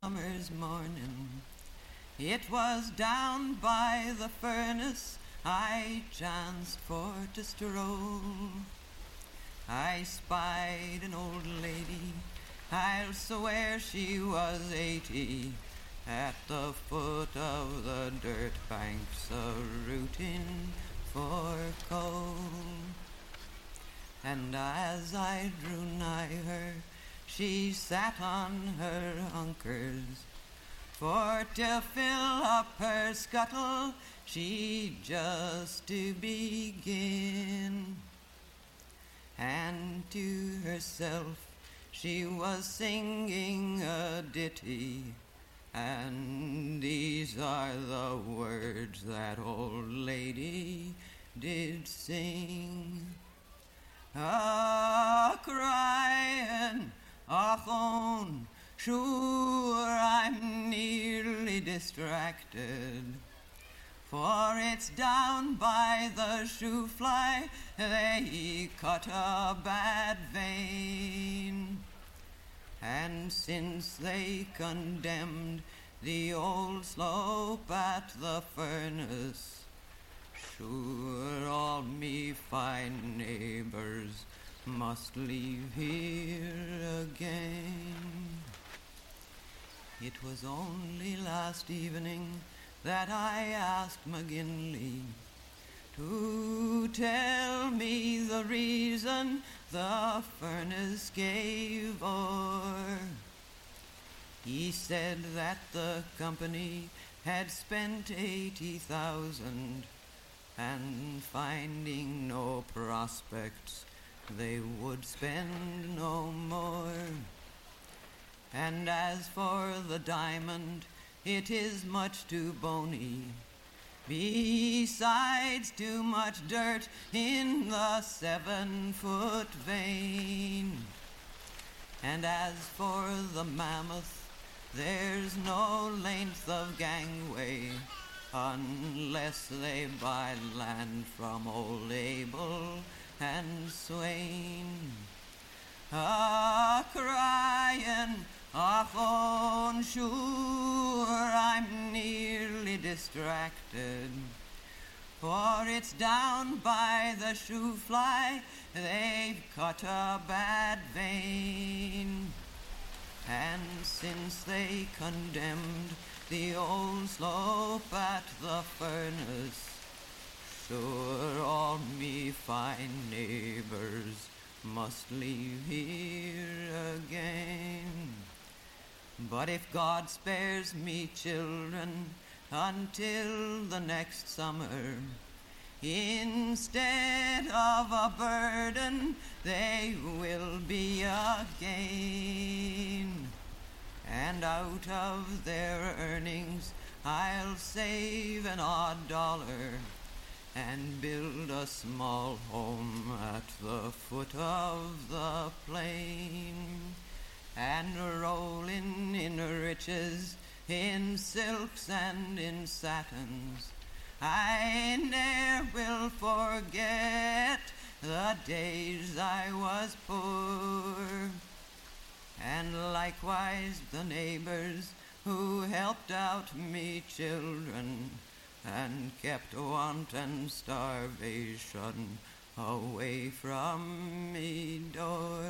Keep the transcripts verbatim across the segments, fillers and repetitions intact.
summer's morning. It was down by the furnace I chanced for to stroll. I spied an old lady, I'll swear she was eighty, at the foot of the dirt banks a-rooting for coal. And as I drew nigh her, she sat on her hunkers, for to fill up her scuttle she just to begin. And to herself she was singing a ditty, and these are the words that old lady did sing. A crying, och on, sure I'm nearly distracted, for it's down by the shoe fly they cut a bad vein. And since they condemned the old slope at the furnace, sure all me fine neighbors must leave here again. It was only last evening that I asked McGinley to tell me the reason the furnace gave o'er. He said that the company had spent eighty thousand, and finding no prospects, they would spend no more. And as for the diamond, it is much too bony, besides too much dirt in the seven-foot vein. And as for the mammoth, there's no length of gangway, unless they buy land from old Abel and Swain. A crying, och on, sure I'm nearly distracted, for it's down by the shoe fly they've cut a bad vein. And since they condemned the old slope at the furnace, sure all me fine neighbors must leave here again. But if God spares me children until the next summer, instead of a burden they will be a gain. And out of their earnings I'll save an odd dollar and build a small home at the foot of the plain, and rolling in riches, in silks and in satins, I ne'er will forget the days I was poor. And likewise the neighbors who helped out me children and kept want and starvation away from me door.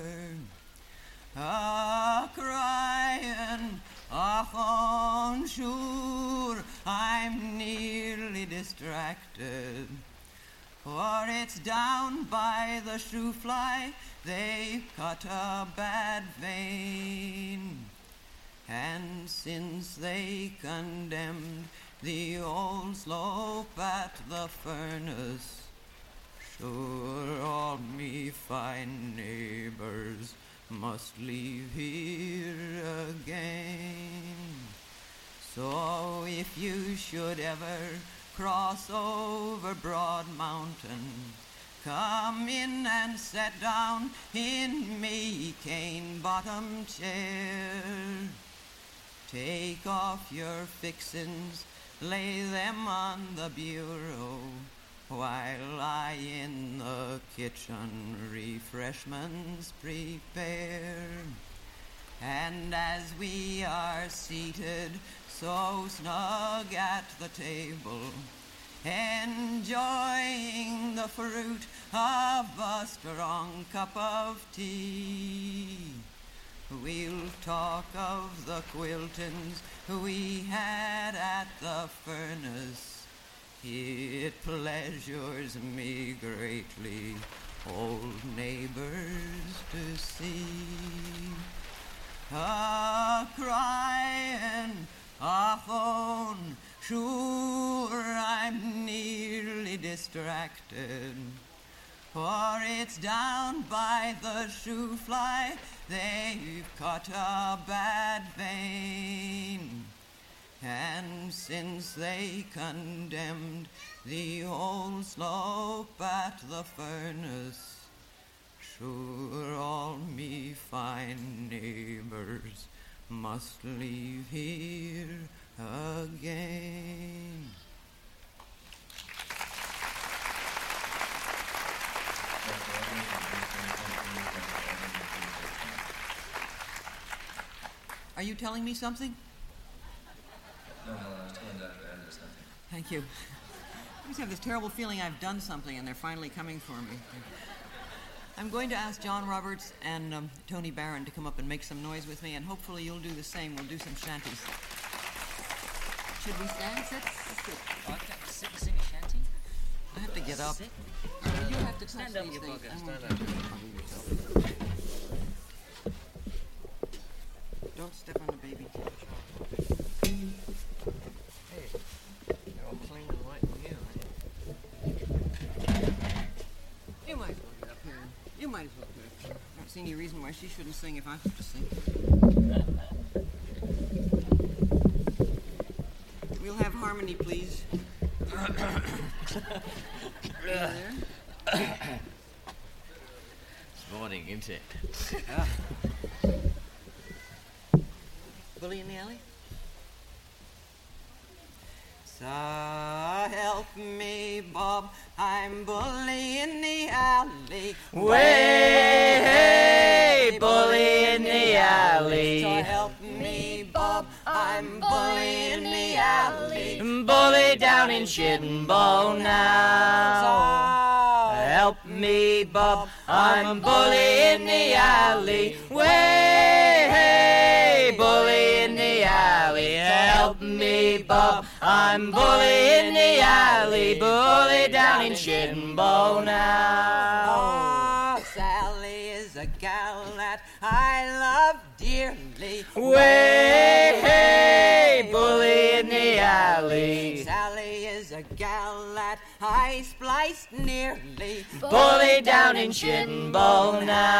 A crying, och on, sure I'm nearly distracted, for it's down by the shoe fly they've cut a bad vein. And since they condemned the old slope at the furnace, sure all me fine neighbors must leave here again. So if you should ever cross over Broad Mountain, come in and sit down in me cane-bottom chair. Take off your fixins, lay them on the bureau, while I in the kitchen refreshments prepare. And as we are seated so snug at the table, enjoying the fruit of a strong cup of tea, we'll talk of the Quiltons we had at the furnace. It pleasures me greatly, old neighbors to see. A crying, a phone, sure I'm nearly distracted, for it's down by the shoe fly, they've caught a bad vein. And since they condemned the old slope at the furnace, sure all me fine neighbors must leave here again. Are you telling me something? No, Helen, I was telling Doctor Andrews something. Thank you. I just have this terrible feeling I've done something and they're finally coming for me. I'm going to ask John Roberts and um, Tony Barron to come up and make some noise with me, and hopefully you'll do the same. We'll do some shanties. Should we stand? Sit? Sit. Oh, sit and sing a shanty? I have to get up. Sit. Uh, you have to Stand touch up, these you things. bugger. I Stand won't- up. Move yourself. Don't step on the baby. Hey, you're all clean and white and new, You might as well get up here. You might as well get up here. I don't see any reason why she shouldn't sing if I have to sing. We'll have harmony, please. There. It's morning, isn't it? Ah. Bully in the alley? So help me, Bob, I'm bully in the alley. Way, hey, bully in the alley. So help me, Bob, I'm bully in the alley. Bully down in Shittenbow now. So Help me, Bob, I'm bully in the alley. Way, hey, bully in the alley. Help me, Bob, I'm bully in the alley. Bully down in Shittenbow now. Oh, Sally is a gal that I love dearly. Way, hey, bully in the alley. Sally is a gal that I spliced nearly. Bully down in Shittenbow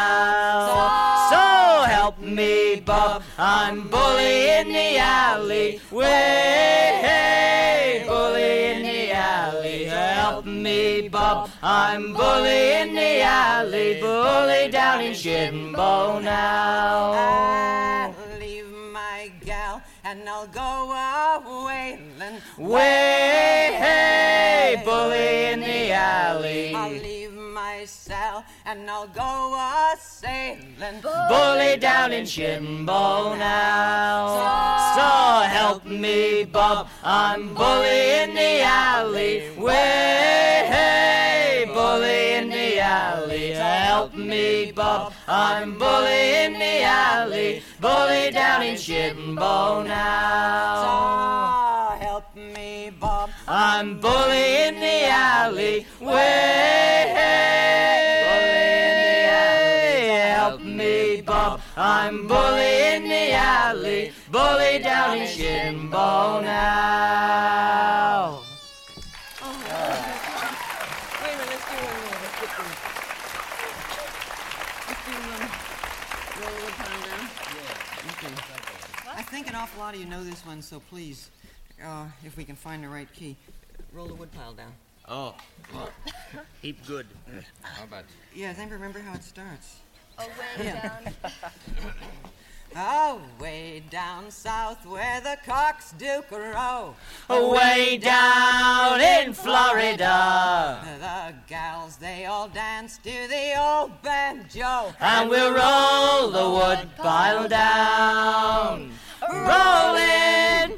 now. So help me, Bob, I'm bully in the alley. Way, hey, bully in the alley. Help me, Bob, I'm bully in the alley. Bully down in Shittenbow now. I'll leave my gal and I'll go a-wailing. Way, hey, bully in the alley. I'll leave my cell and I'll go a-sailing. Bully down in Shittenbow now. So help me, Bob, I'm bully in the alley. Way, hey, bully in the alley. Help me, Bob, I'm bully in the alley. Bully down in Shittenbow now. So help me, Bob, I'm bully in the alley. Way, hey, bully in the alley. Help me, Bob, I'm bully in the alley. Bully down in Shittenbow now. wait a minute, let's do one more. Let's get them. Let's do um, roll the woodpile down. Yeah. Okay. I think an awful lot of you know this one, so please, uh, if we can find the right key, roll the woodpile down. Oh, well, heap good. How about Yeah, I think remember how it starts. Oh, way Yeah. down. Oh, way down south where the cocks do crow. Way down in Florida. The gals, they all dance to the old banjo. And we'll roll the wood pile down. Rolling,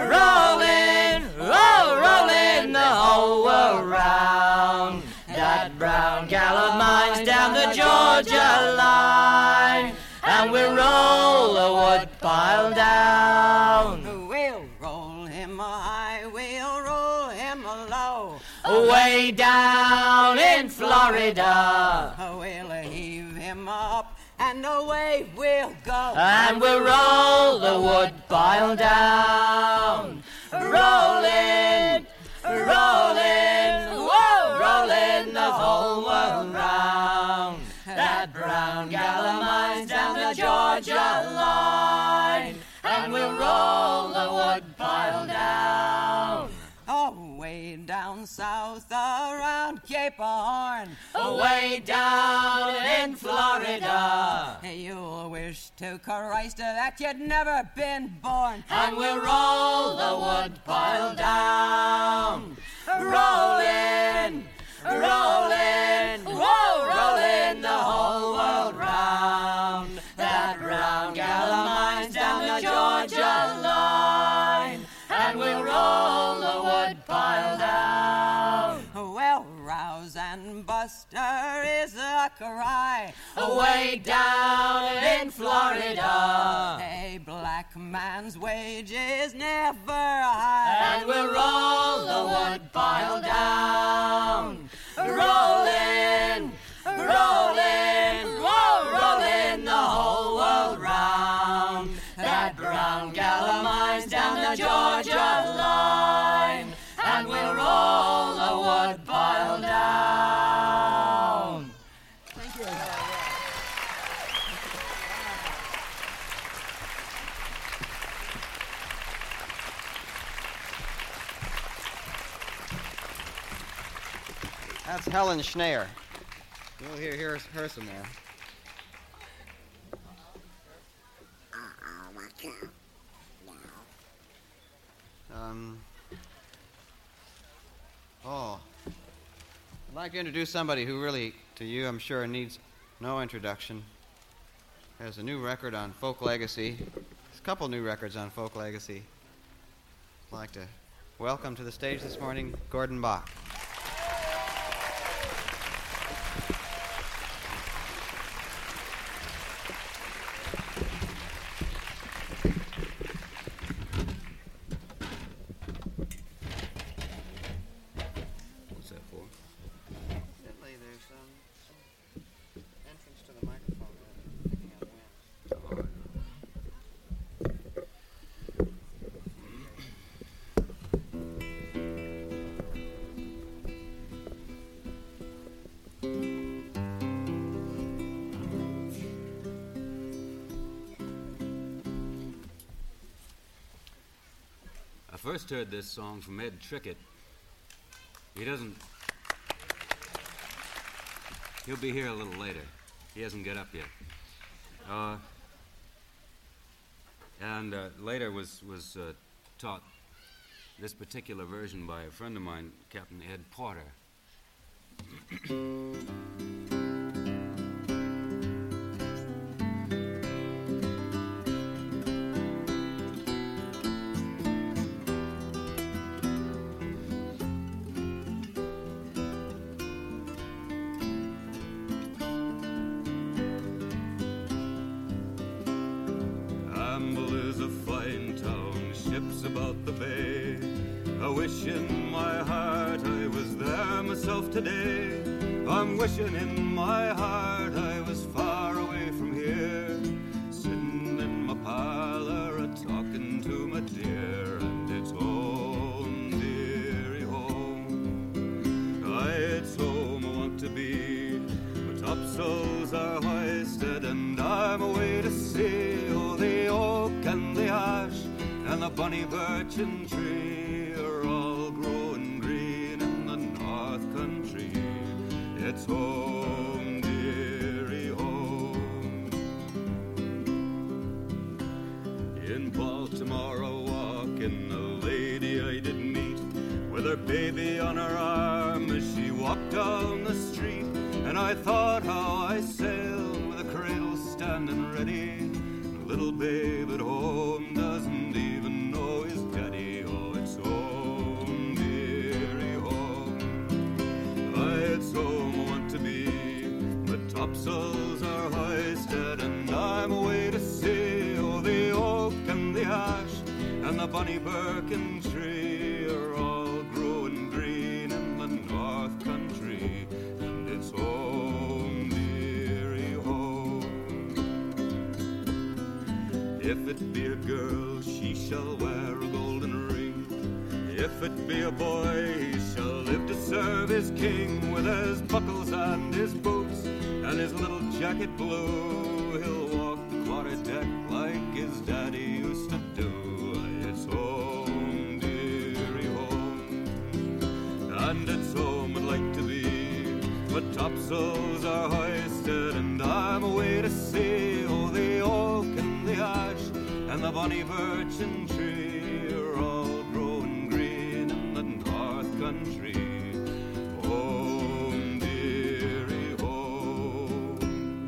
rolling, oh, rolling the whole world round. That brown gal of mine's down the Georgia line. And we'll roll the wood pile down. We'll roll him high, we'll roll him low. Way down in Florida. We'll heave him up and away we'll go. And we'll roll the wood pile down. Rolling, rolling, whoa, rolling the whole world round. That brown gal of mine's down the Georgia line. And we'll roll the wood pile down. Oh, way down south around Cape Horn. Way down in Florida. You'll wish to Christ that you'd never been born. And we'll roll the wood pile down. Rolling, rolling, whoa, rolling the whole world round. That round gal of mine's down the Georgia line. And we'll roll the wood pile down. Well, rouse and buster is a cry. Way down in Florida. A black man's wage is never high. And we'll roll the wood pile down. Rolling, rolling, whoa, rolling the whole world round. That brown gal of mine's down the Georgia line. And we'll roll the wood pile down. Thank you. That's Helen Schneer. You'll hear, hear her some more. Um. Oh. I'd like to introduce somebody who really, to you, I'm sure, needs no introduction. There's a new record on Folk Legacy. There's a couple new records on Folk Legacy. I'd like to welcome to the stage this morning Gordon Bach. I first heard this song from Ed Trickett. He doesn't... He'll be here a little later. He hasn't got up yet. Uh, and uh, later was, was uh, taught this particular version by a friend of mine, Captain Ed Porter. About the bay, I wish in my heart I was there myself today. I'm wishing in my heart I was far away from here, sitting in my parlor a talking to my dear, and it's home, dearie home. Aye, it's home I want to be. My topsails are hoisted and I'm away to sea. Oh, the oak and the ash and the bonny birchen tree are all growing green in the north country. It's home, dearie, home. In Baltimore a walking, a lady I did meet, with her baby on her arm as she walked down the street. And I thought how I sailed with a cradle standing ready. Little babe at home doesn't even know his daddy. Oh, it's home, dearie, home. Aye, it's home I want to be. The topsails are hoisted and I'm away to sea. Oh, the oak and the ash and the bonny birken tree are all growing green in the north country. And it's home, dearie, home. If it be a girl, she shall wear a golden ring. If it be a boy, he shall live to serve his king. With his buckles and his boots and his little jacket blue, he'll walk the quarter deck like his daddy used to do. It's home, dearie, home. And it's home I'd like to be. But topsails are hoisted and I'm away to sea. Oh, the oak and the ash and the bonny birchen tree are all growing green in the north country. Home, dearie, home.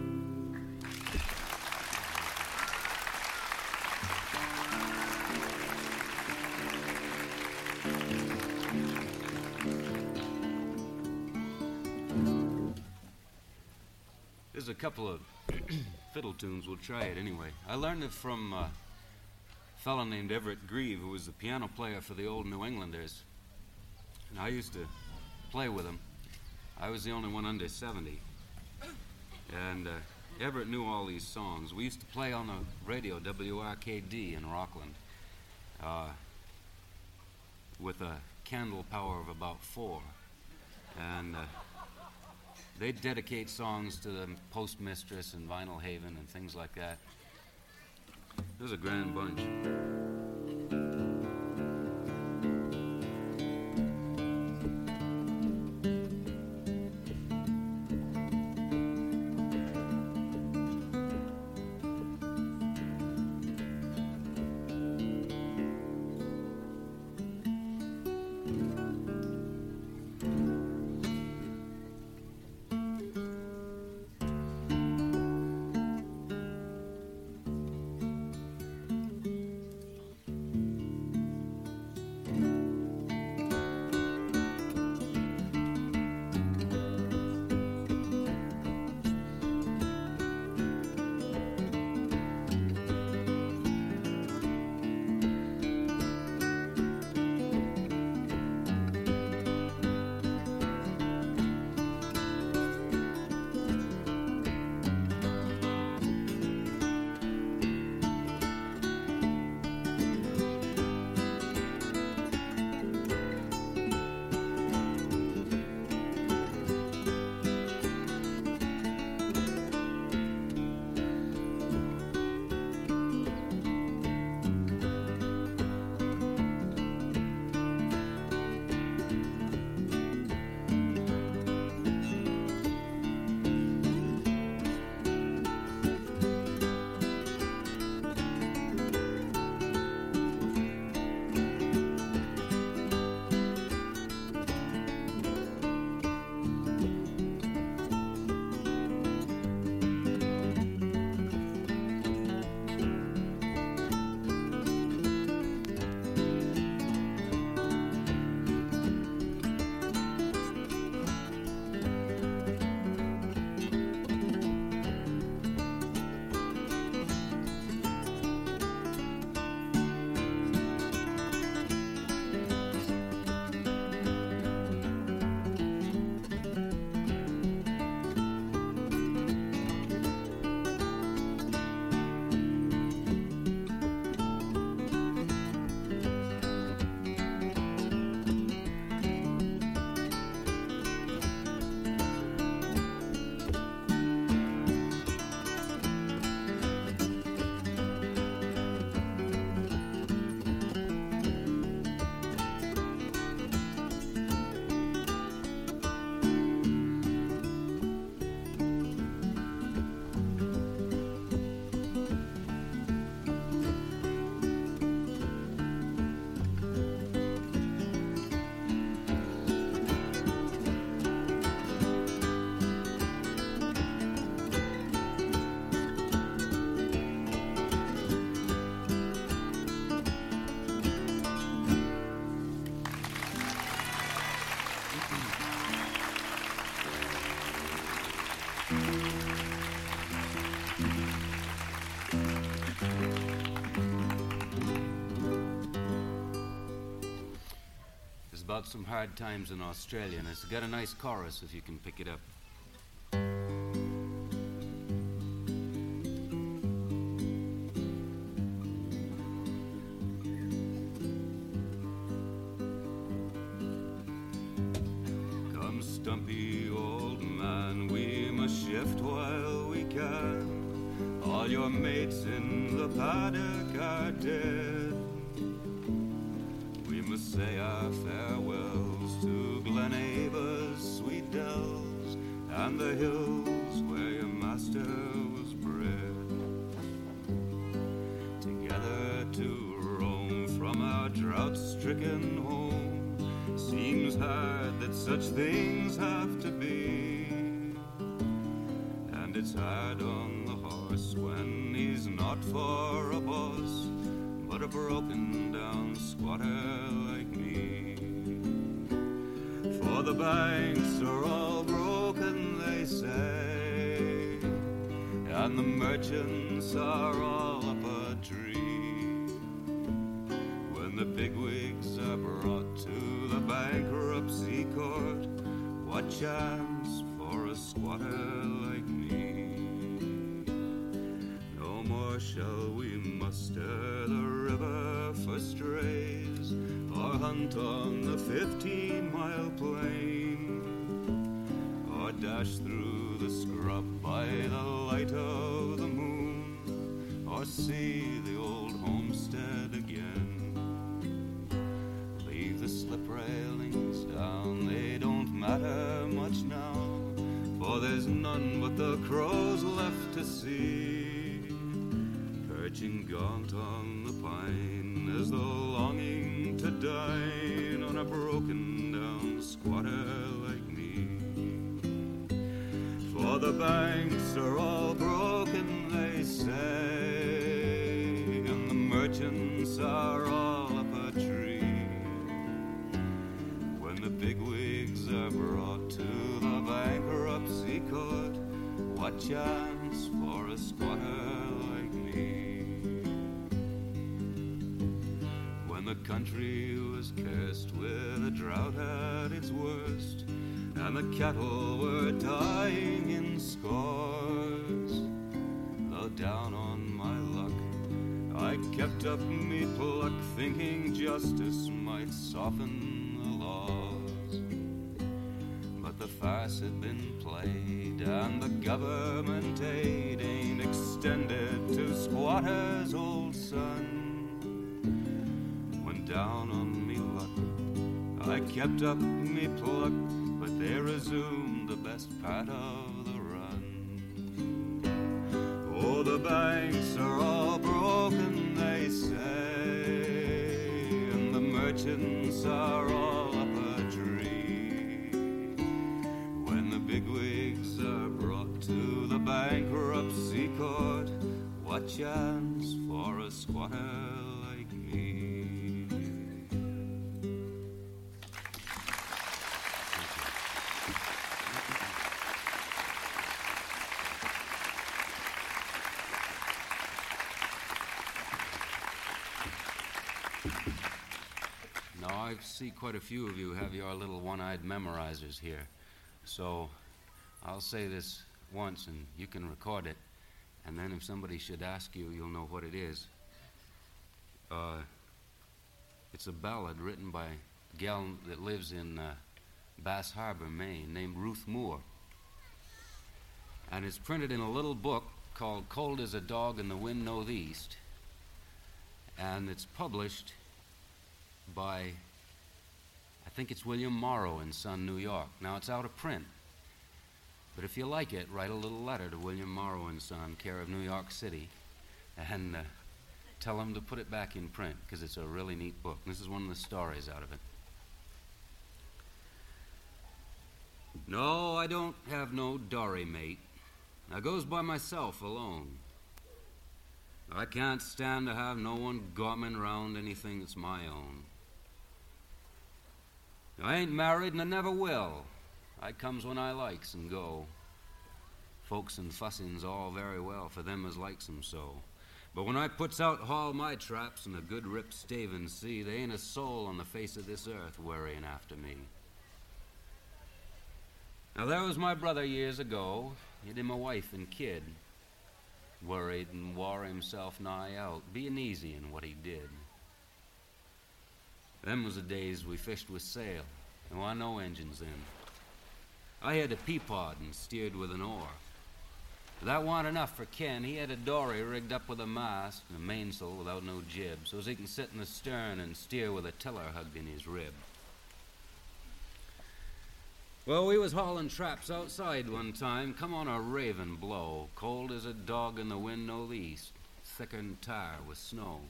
There's a couple of fiddle tunes. We'll try it anyway. I learned it from uh, a fellow named Everett Grieve, who was the piano player for the old New Englanders. And I used to play with him. I was the only one under seventy. And uh, Everett knew all these songs. We used to play on the radio, W R K D in Rockland, uh, with a candle power of about four. And uh, they'd dedicate songs to the Postmistress and Vinyl Haven and things like that. It was a grand bunch. about some hard times in Australia, and it's got a nice chorus if you can pick it up. Come, stumpy old man, we must shift while we can. All your mates in the paddock are dead. We must say our farewells to Glenaba's sweet dells and the hills where your master was bred. Together to roam from our drought-stricken home seems hard that such things have to be. And it's hard on the horse when he's not for a boss, but a broken down squatter like me. For the banks are all broken, they say, and the merchants are all up a tree. When the bigwigs are brought to the bankruptcy court, what chance for a squatter like me? No more shall we muster the river for strays, or hunt on the fifteen-mile plain, or dash through the scrub by the light of the moon, or see the old homestead again. Leave the slip railings down, they don't matter much now, for there's none but the crows left to see, perching gaunt on the pine as though longing to dine on a broken down squatter like me. For the banks are all broken, they say, and the merchants are all up a tree. When the bigwigs are brought to the bankruptcy court, what chance for a squatter like me? When the country was cursed with a drought at its worst, and the cattle were dying in scores, though down on my luck I kept up me pluck, thinking justice might soften the laws. But the farce had been played, and the government aid ain't extended to squatters' old son. When down on me luck I kept up me pluck, but they resumed the best part of the run. Oh, the banks are all broken, they say, and the merchants are all up a tree. When the bigwigs are brought to the bankruptcy court, what chance for a squatter like me? Now, I see quite a few of you have your little one-eyed memorizers here. So I'll say this once and you can record it, and then if somebody should ask you, you'll know what it is. Uh, it's a ballad written by a gal that lives in uh, Bass Harbor, Maine, named Ruth Moore. And it's printed in a little book called Cold as a Dog and the Wind No the East. And it's published by, I think it's William Morrow and Son, New York. Now, it's out of print. But if you like it, write a little letter to William Morrow and Son, care of New York City, and uh, tell them to put it back in print, because it's a really neat book. This is one of the stories out of it. No, I don't have no dory mate. I goes by myself alone. I can't stand to have no one gorming round anything that's my own. I ain't married and I never will. I comes when I likes and go. Folks and fussing's all very well for them as likes 'em so. But when I puts out haul my traps in a good ripped stavin sea, there ain't a soul on the face of this earth worrying after me. Now there was my brother years ago. He'd him a wife and kid. Worried and wore himself nigh out, being easy in what he did. Them was the days we fished with sail, and were no engines in. I had a peapod and steered with an oar. But that warn't enough for Ken. He had a dory rigged up with a mast and a mainsail without no jib, so as he can sit in the stern and steer with a tiller hugged in his rib. Well, we was hauling traps outside one time, come on a raving blow, cold as a dog in the wind no east, thicker'n tar with snow.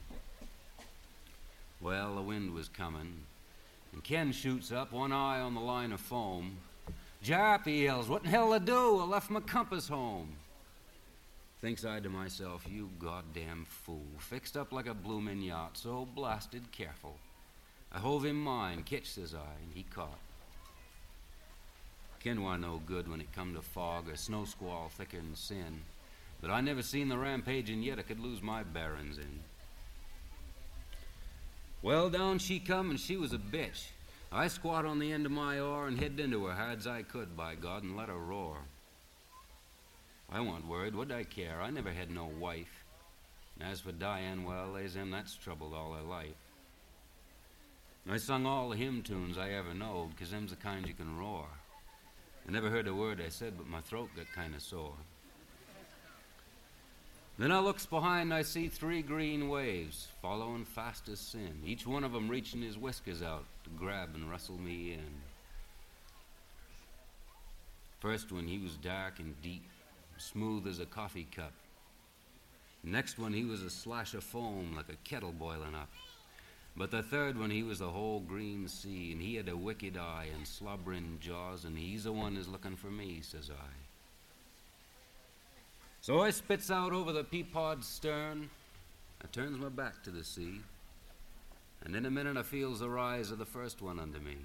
Well, the wind was coming, and Ken shoots up, one eye on the line of foam. "Jap," he yells, "what in hell to do? I left my compass home." Thinks I to myself, you goddamn fool, fixed up like a bloomin' yacht, so blasted careful. I hove him mine, catch, says I, and he caught. Ken war no good when it come to fog or snow squall thicker'n sin, but I never seen the rampaging yet I could lose my bearin's in. Well, down she come, and she was a bitch. I squat on the end of my oar and hid into her hard's I could, by God, and let her roar. I warn't worried, what'd I care? I never had no wife. And as for Diane, well, there's him that's troubled all her life. And I sung all the hymn tunes I ever knowed, 'cause them's the kind you can roar. I never heard a word I said, but my throat got kind of sore. Then I looks behind, I see three green waves following fast as sin, each one of 'em reaching his whiskers out to grab and rustle me in. First one, he was dark and deep, smooth as a coffee cup. Next one, he was a slash of foam like a kettle boiling up. But the third one, he was the whole green sea, and he had a wicked eye and slobbering jaws, and he's the one is looking for me, says I. So I spits out over the peapod's stern. I turns my back to the sea, and in a minute I feels the rise of the first one under me.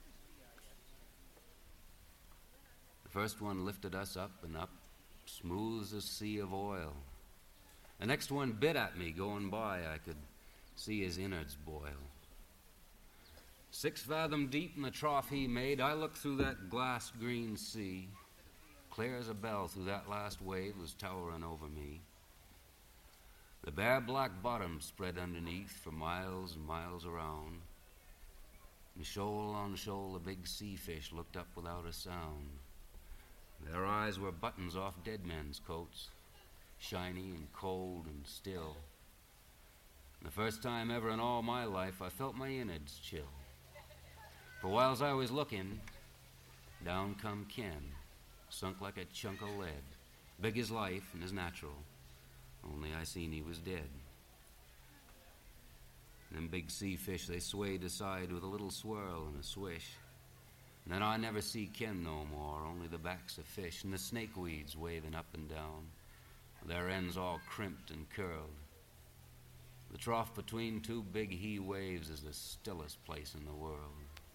The first one lifted us up and up, smooth as a sea of oil. The next one bit at me going by. I could see his innards boil. Six fathom deep in the trough he made, I looked through that glass green sea. Clear as a bell through that last wave was towering over me. The bare black bottom spread underneath for miles and miles around. And shoal on shoal the big sea fish looked up without a sound. Their eyes were buttons off dead men's coats, shiny and cold and still. And the first time ever in all my life I felt my innards chill. For whiles I was looking, down come Ken, sunk like a chunk of lead, big as life and as natural, only I seen he was dead. Them big sea fish, they swayed aside with a little swirl and a swish. And then I never see Ken no more, only the backs of fish and the snakeweeds waving up and down, their ends all crimped and curled. The trough between two big he waves is the stillest place in the world.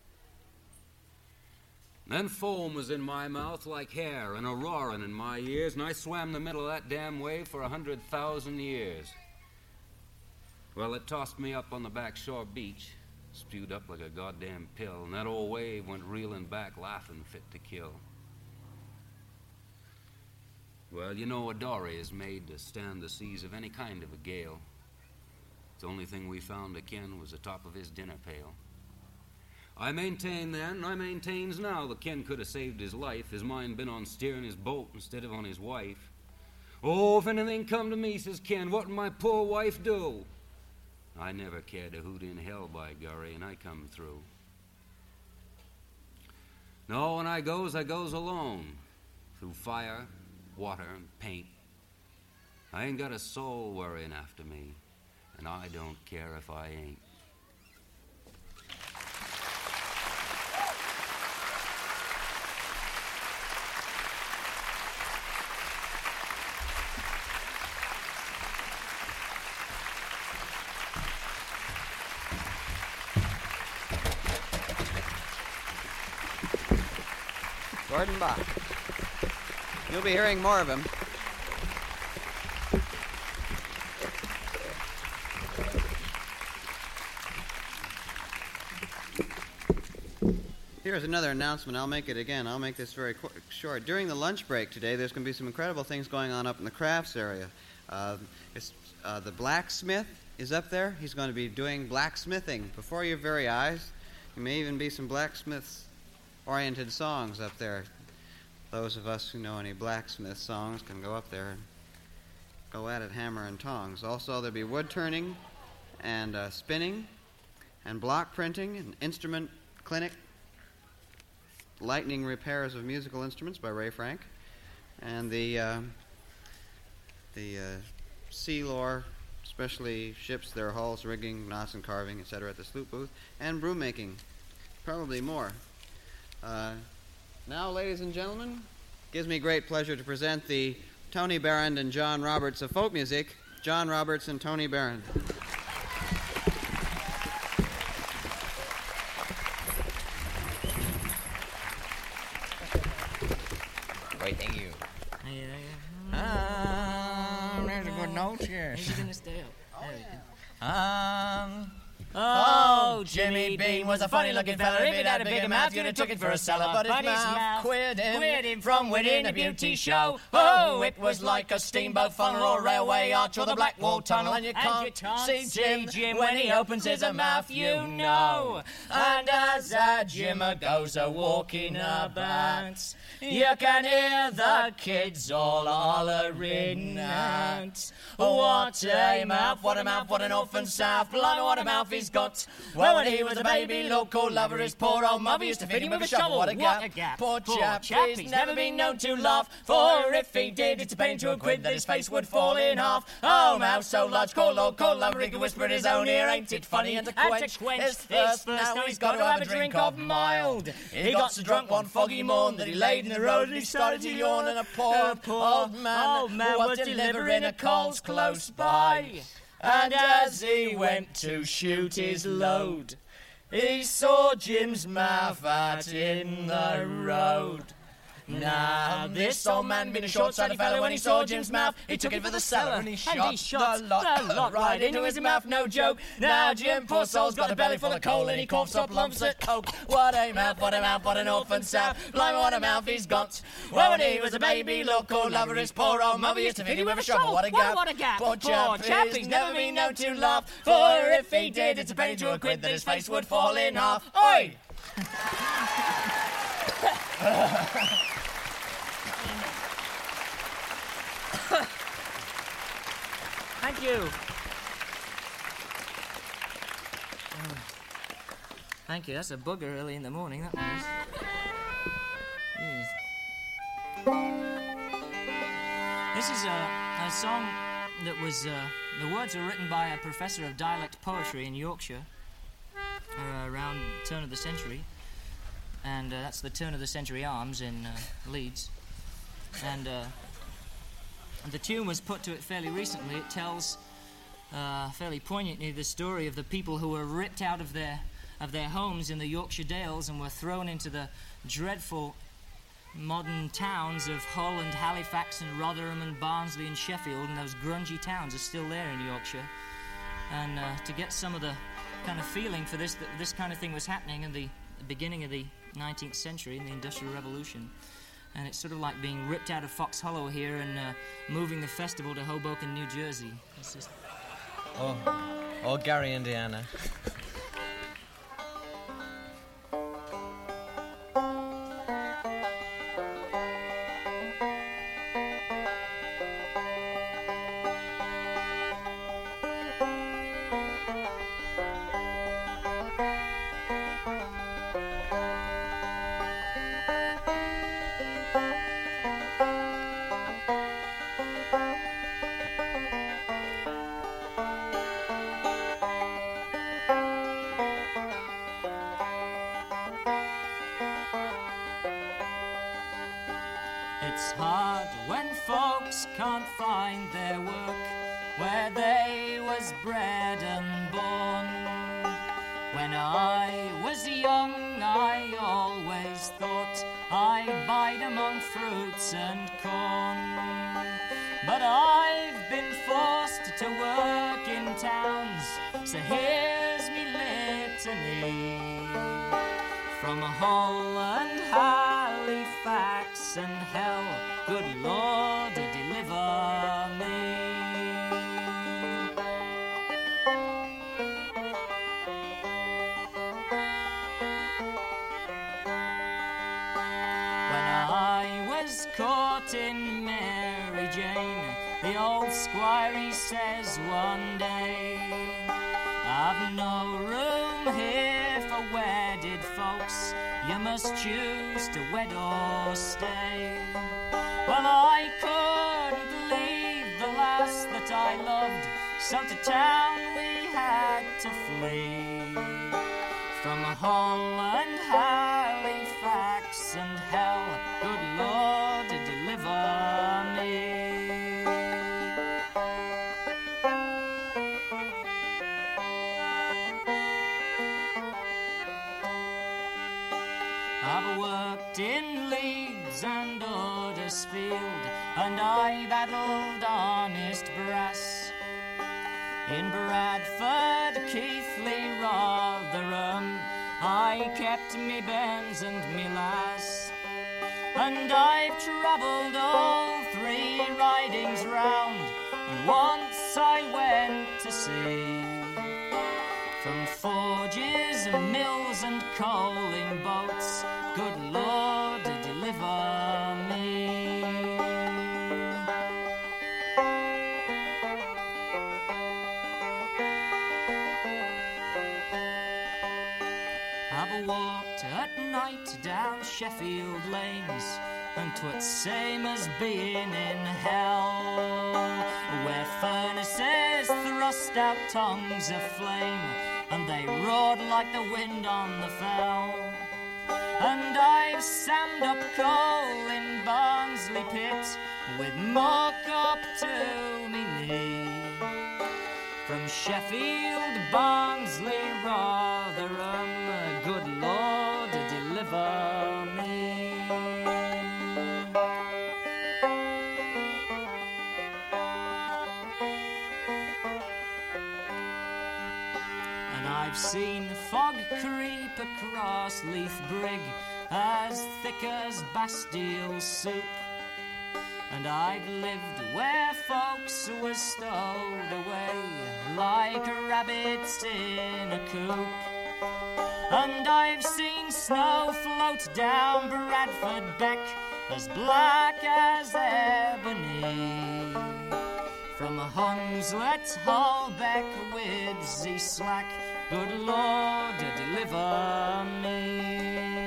Then foam was in my mouth like hair and a roaring in my ears, and I swam the middle of that damn wave for a hundred thousand years. Well, it tossed me up on the back shore beach, spewed up like a goddamn pill, and that old wave went reeling back, laughing fit to kill. Well, you know, a dory is made to stand the seas of any kind of a gale. The only thing we found of Ken was the top of his dinner pail. I maintain then, I maintains now, that Ken could have saved his life, his mind been on steering his boat instead of on his wife. Oh, if anything come to me, says Ken, what would my poor wife do? I never cared a hoot in hell, by Gurry, and I come through. No, when I goes, I goes alone, through fire, water, and paint. I ain't got a soul worrying after me, and I don't care if I ain't. Gordon Bach. You'll be hearing more of him. Here's another announcement. I'll make it again. I'll make this very qu- short. During the lunch break today, there's going to be some incredible things going on up in the crafts area. Uh, it's, uh, the blacksmith is up there. He's going to be doing blacksmithing before your very eyes. There may even be some blacksmith-oriented songs up there. Those of us who know any blacksmith songs can go up there and go at it hammer and tongs. Also, there'll be wood turning and uh, spinning and block printing and instrument clinic. Lightning Repairs of Musical Instruments by Ray Frank, and the uh, the uh, sea lore, especially ships, their hulls, rigging, knots and carving, et cetera at the sloop booth, and broom making, probably more. Uh, now, ladies and gentlemen, it gives me great pleasure to present the Tony Barron and John Roberts of folk music, John Roberts and Tony Barron. Great, thank you. Ah, there's a good note, yes. He's going to stay up. There we go. Um, Oh, Jimmy Bean was a funny-looking fella. If he'd had a bigger mouth, you'd have took it for a cellar. but his mouth queered him, queered him from within a beauty show. Oh, it was like a steamboat funnel or railway arch or the Blackwall Tunnel, and you And can't, you can't see Jim, see Jim when he opens his mouth, you know. And as a Jim goes a walking about, you can hear the kids all hollering out. What a mouth, what a mouth, what an orphan south. Blimey, what a mouth he's got. Well, when he was a baby, local lover, his poor old mother used to feed him with a shovel. What a gap, What a gap. poor Poor chap. chap, He's he's never been known to laugh, for if he did, it's a pain to a quid that his face would fall in half. Oh, mouth so large, call Lord, call lover, he could whisper in his own ear, ain't it funny? And to And to quench, quench his his thirst, thirst, now he's got to have a drink of mild. He got so drunk one foggy morn that he laid in the road and he started to yawn, and a poor, old man, old man was was delivering a coals close by. And as he went to shoot his load, he saw Jim's mouth out in the road. Now, this old man being a short-sighted fellow, when he saw Jim's mouth, he took it for the cellar and he shot, he shot the lot, the lot right into his mouth, no joke. Now, Jim, poor soul's got a belly full of coal and he coughs up lumps of coke. What a mouth, what a mouth, what an orphan south. Blimey, what a mouth he's got. Well, when he was a baby, local lover, his poor old mother used to feed him with a shovel. What a gap, What a gap. Poor chap, Poor chap, he's he's never been known to laugh, for if he did, it's a penny to a quid that his face would fall in half. Oi! Thank you. Thank you. That's a bugger early in the morning, that one is. Yes. This is a, a song that was, uh, the words were written by a professor of dialect poetry in Yorkshire uh, around the turn of the century. And uh, that's the Turn of the Century Arms in uh, Leeds. And uh, the tune was put to it fairly recently. It tells uh, fairly poignantly the story of the people who were ripped out of their of their homes in the Yorkshire Dales and were thrown into the dreadful modern towns of Hull and Halifax and Rotherham and Barnsley and Sheffield, and those grungy towns are still there in Yorkshire. And uh, to get some of the kind of feeling for this, that this kind of thing was happening in the beginning of the nineteenth century, in the Industrial Revolution. And it's sort of like being ripped out of Fox Hollow here and uh, moving the festival to Hoboken, New Jersey. It's just... Or, or Gary, Indiana. It's hard when folks can't find their work where they was bred and born. When I was young, I always thought I'd bide among fruits and corn. But I've been forced to work in towns, so here's me litany. From Hull and Halifax and hell, good Lord, deliver me. When I was caught in Mary Jane, the old squire he says one day, I've no room here for wedded folks, you must choose to wed or stay. Well, I couldn't leave the lass that I loved, so to town we had to flee. From Hull and Halifax and hell, good Lord, deliver me. I've worked in Leeds and Huddersfield, and I battled honest brass. In Bradford, Keighley, Rotherham, I kept me bairns and me lass. And I've travelled all three ridings round, and once I went to sea. From forges, mills and coaling boats, good Lord, deliver me. I've walked at night down Sheffield lanes, and 'twas same as being in hell, where furnaces thrust out tongues of flame, and they roared like the wind on the fell. And I've sammed up coal in Barnsley pit, with muck up to me knee. From Sheffield, Barnsley, Rotherham, good Lord, deliver me. And I've seen fog creep across Leith Brig, as thick as Bastille soup. And I've lived where folks were stowed away, like rabbits in a coop. And I've seen snow float down Bradford Beck, as black as ebony. From Hunslet, Holbeck, Widsey, Slack, good Lord, deliver me.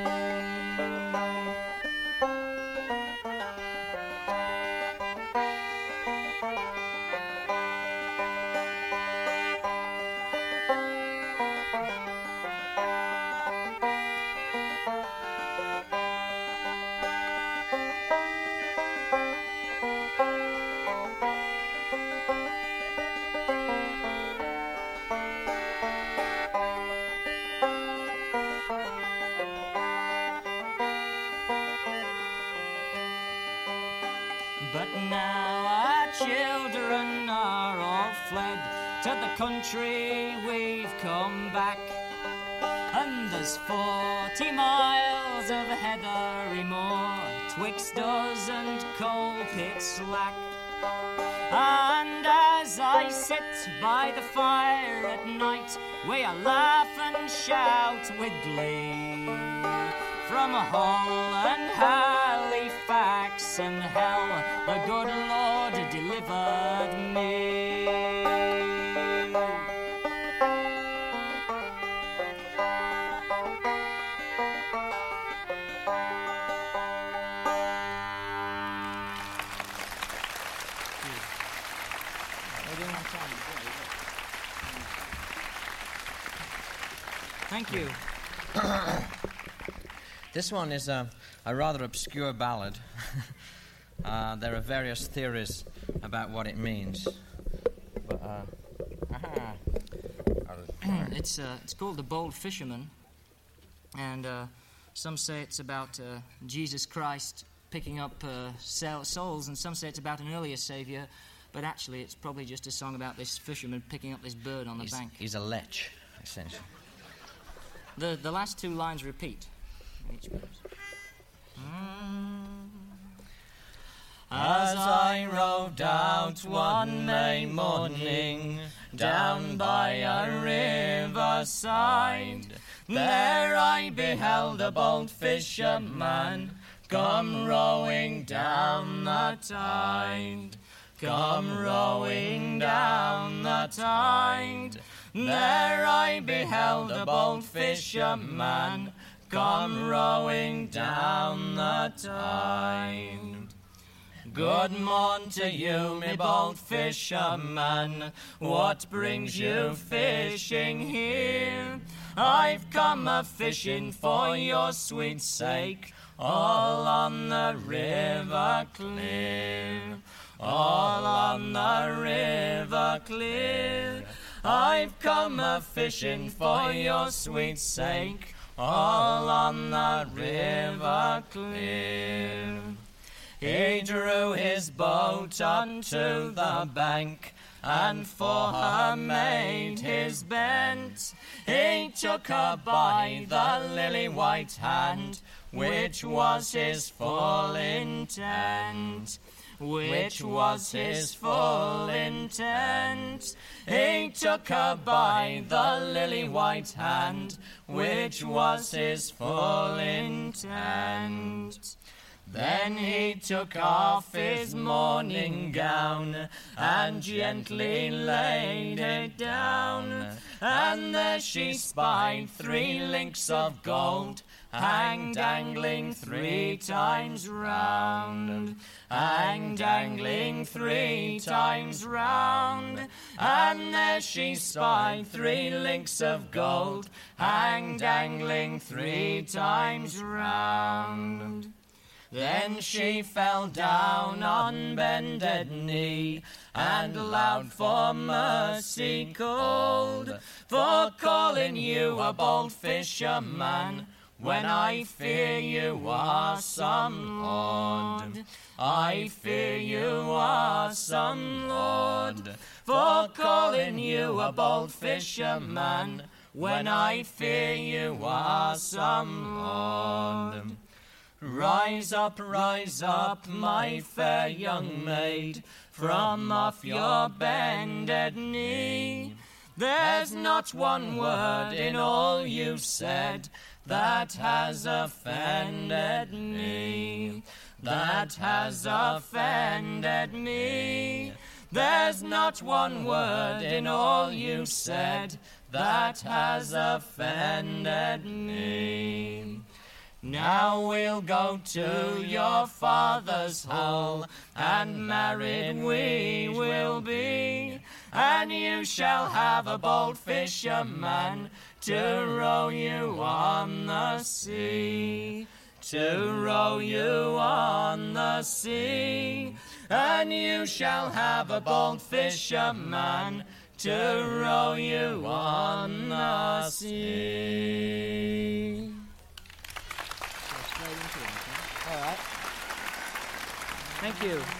But now our children are all fled, to the country we've come back. And there's forty miles of heathery moor twixt us and coal pit slack. And as I sit by the fire at night, we a laugh and shout with glee. From Hull and Halifax and hell, the good Lord delivered me. Thank you. This one is a, a rather obscure ballad. uh, there are various theories about what it means. But, uh, aha. it's uh, it's called The Bold Fisherman, and uh, some say it's about uh, Jesus Christ picking up uh, souls, and some say it's about an earlier Saviour, but actually it's probably just a song about this fisherman picking up this bird on the he's, bank. He's a lech, essentially. The the last two lines repeat. As I rode out one May morning down by a riverside, there I beheld a bold fisherman come rowing down the tide, come rowing down the tide. There I beheld a bold fisherman come rowing down the tide. Good morn to you, me bold fisherman, what brings you fishing here? I've come a-fishing for your sweet sake, all on the river clear, all on the river clear. I've come a-fishing for your sweet sake, all on the river clear. He drew his boat unto the bank, and for her made his bent. He took her by the lily white hand, which was his full intent, which was his full intent. He took her by the lily white hand, which was his full intent. Then he took off his morning gown, and gently laid it down, and there she spied three links of gold, hang dangling three times round, hang dangling three times round, and there she spied three links of gold, hang dangling three times round. Then she fell down on bended knee, and loud for mercy called, for calling you a bold fisherman, when I fear you are some lord. I fear you are some lord, for calling you a bold fisherman, when I fear you are some lord. Rise up, rise up, my fair young maid, from off your bended knee. There's not one word in all you've said that has offended me, that has offended me. There's not one word in all you've said that has offended me. Now we'll go to your father's hall, and married we will be, and you shall have a bold fisherman to row you on the sea, to row you on the sea, and you shall have a bold fisherman to row you on the sea. All right. Thank you.